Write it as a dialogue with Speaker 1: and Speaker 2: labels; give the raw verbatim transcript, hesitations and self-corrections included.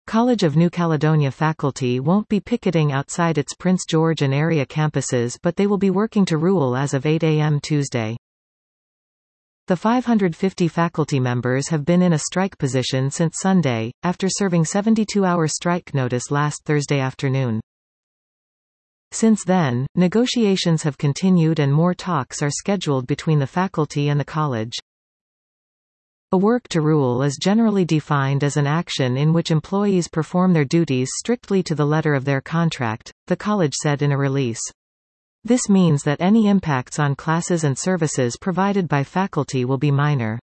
Speaker 1: College of New Caledonia faculty won't be picketing outside its Prince George and area campuses, but they will be working to rule as of eight A M Tuesday. The five hundred fifty faculty members have been in a strike position since Sunday, after serving seventy-two hour strike notice last Thursday afternoon. Since then, negotiations have continued and more talks are scheduled between the faculty and the college. A work to rule is generally defined as an action in which employees perform their duties strictly to the letter of their contract, the college said in a release. This means that any impacts on classes and services provided by faculty will be minor.